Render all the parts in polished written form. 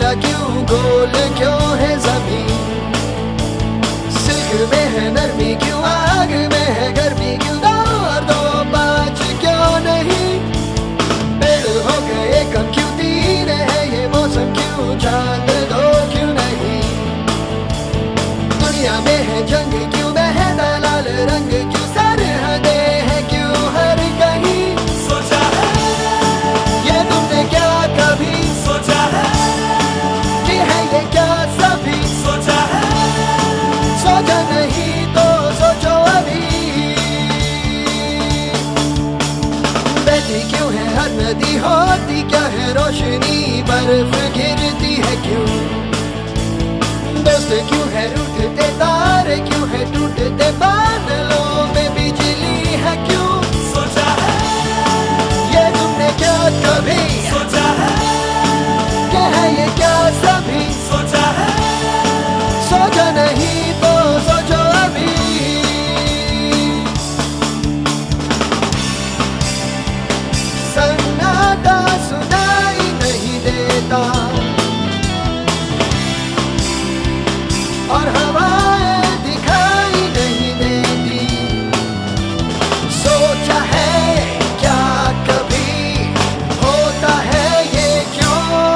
गीला क्यों, गोल क्यों है ज़मीन? सिल्क में है नरमी क्यों, आग में है गर्मी क्यों? दो पाँच क्यों नहीं? पेड़ हो गए कम क्यों, तीन है ये मौसम क्यों? चांद दो क्यों नहीं? दुनिया में है जंग क्यों, बहता लाल रंग क्यों? सरहदें है क्यों हर कहीं? सोचा है ये तुमने क्या कभी सोचा है कि है ये क्या सभी? सोचा है सोचा नहीं तो सोचो अभी। बहती क्यों है हर नदी, होती क्या है रोशनी? बर्फ गिरती है क्यों? दोस्त क्यों है रूठते, तारे क्यों है टूटते? बादलों में बिजली है क्यों? सोचा है ये तुमने क्या कभी सोचा है कि है ये क्या सभी? सोचा है सोचा नहीं तो सोचो अभी। सन्नाटा सुनाई नहीं देता और हवाएं दिखाई नहीं देती। सोचा है क्या कभी होता है ये क्यों?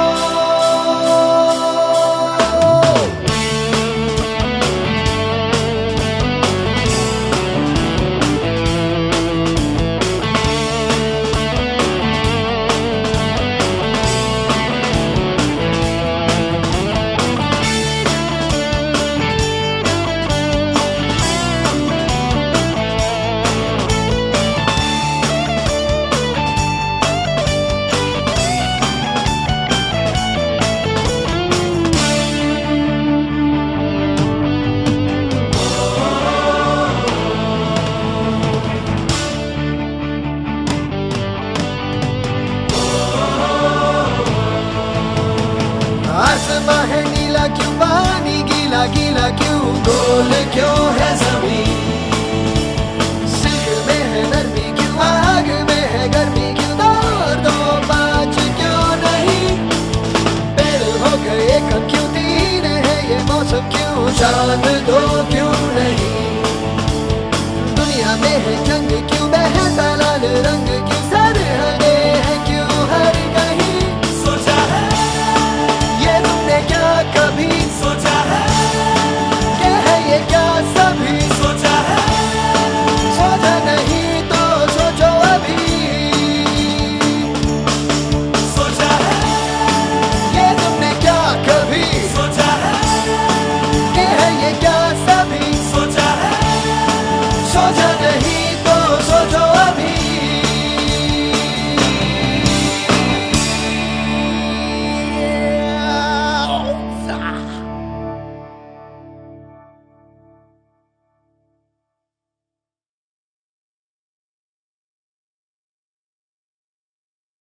आसमां है नीला क्यों, पानी गीला गीला क्यों? गोल क्यों है ज़मीन? सिल्क में है नरमी क्यों, आग में है गर्मी क्यों? दो पाँच क्यों नहीं? पेड़ हो गए कम क्यों, तीन है ये मौसम क्यों? चांद दो क्यों